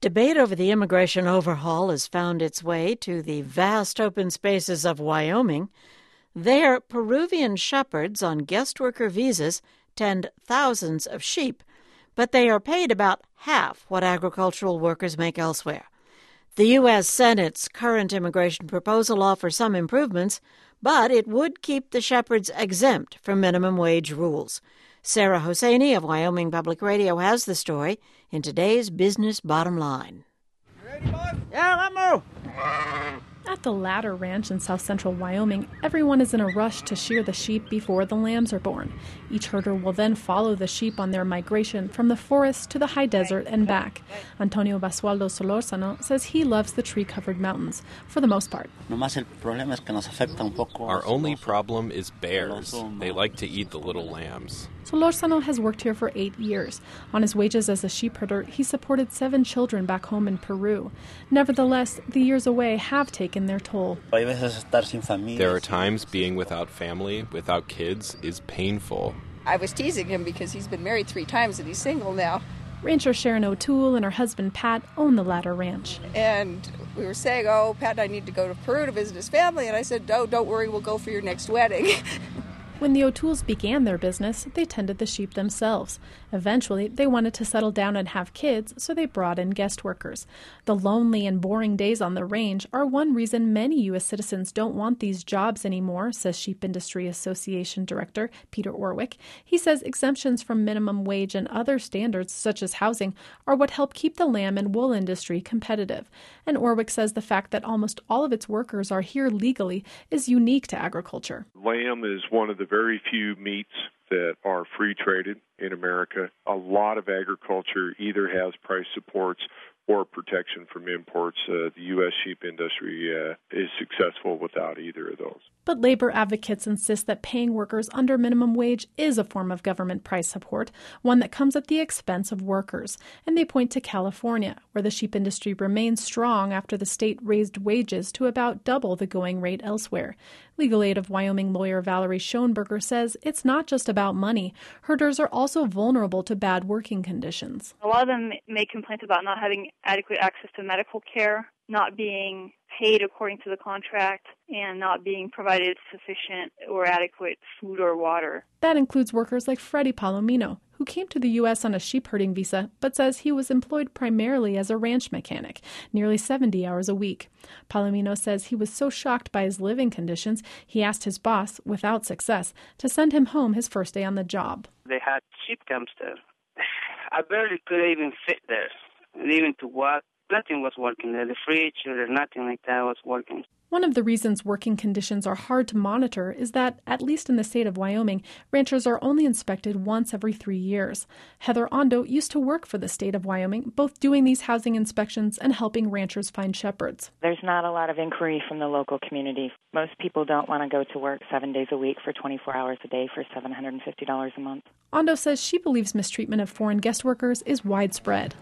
Debate over the immigration overhaul has found its way to the vast open spaces of Wyoming. There, Peruvian shepherds on guest worker visas tend thousands of sheep, but they are paid about half what agricultural workers make elsewhere. The U.S. Senate's current immigration proposal offers some improvements, but it would keep the shepherds exempt from minimum wage rules. Sarah Hosseini of Wyoming Public Radio has the story in today's Business Bottom Line. You ready, bud? Yeah, let's move. At the Ladder Ranch in south-central Wyoming, everyone is in a rush to shear the sheep before the lambs are born. Each herder will then follow the sheep on their migration from the forest to the high desert and back. Antonio Basualdo Solorzano says he loves the tree-covered mountains, for the most part. Our only problem is bears. They like to eat the little lambs. Solorzano has worked here for 8 years. On his wages as a sheep herder, he supported 7 children back home in Peru. Nevertheless, the years away have taken their toll. There are times being without family, without kids, is painful. I was teasing him because he's been married 3 times and he's single now. Rancher Sharon O'Toole and her husband Pat own the Ladder Ranch. And we were saying, oh, Pat and I need to go to Peru to visit his family. And I said, oh, don't worry, we'll go for your next wedding. When the O'Tooles began their business, they tended the sheep themselves. Eventually, they wanted to settle down and have kids, so they brought in guest workers. The lonely and boring days on the range are one reason many U.S. citizens don't want these jobs anymore, says Sheep Industry Association Director Peter Orwick. He says exemptions from minimum wage and other standards, such as housing, are what help keep the lamb and wool industry competitive. And Orwick says the fact that almost all of its workers are here legally is unique to agriculture. Lamb is one of the very few meats that are free traded in America. A lot of agriculture either has price supports or protection from imports. The U.S. sheep industry is successful without either of those. But labor advocates insist that paying workers under minimum wage is a form of government price support, one that comes at the expense of workers. And they point to California, where the sheep industry remains strong after the state raised wages to about double the going rate elsewhere. Legal Aid of Wyoming lawyer Valerie Schoenberger says it's not just about money. Herders are also vulnerable to bad working conditions. A lot of them make complaints about not having adequate access to medical care, not being paid according to the contract, and not being provided sufficient or adequate food or water. That includes workers like Freddie Palomino, who came to the U.S. on a sheep herding visa, but says he was employed primarily as a ranch mechanic, nearly 70 hours a week. Palomino says he was so shocked by his living conditions, he asked his boss, without success, to send him home his first day on the job. They had sheep camps there. I barely could even fit there, and even to walk. Nothing was working there. The fridge or nothing like that was working. One of the reasons working conditions are hard to monitor is that, at least in the state of Wyoming, ranchers are only inspected once every 3 years. Heather Ondo used to work for the state of Wyoming, both doing these housing inspections and helping ranchers find shepherds. There's not a lot of inquiry from the local community. Most people don't want to go to work 7 days a week for 24 hours a day for $750 a month. Ondo says she believes mistreatment of foreign guest workers is widespread.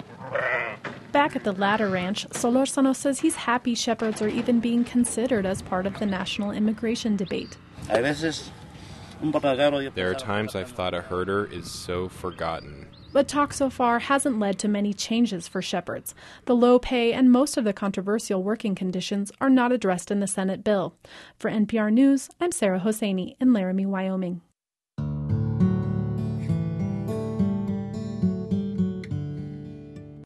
Back at the Ladder Ranch, Solorzano says he's happy shepherds are even being considered as part of the national immigration debate. There are times I've thought a herder is so forgotten. But talk so far hasn't led to many changes for shepherds. The low pay and most of the controversial working conditions are not addressed in the Senate bill. For NPR News, I'm Sarah Hosseini in Laramie, Wyoming.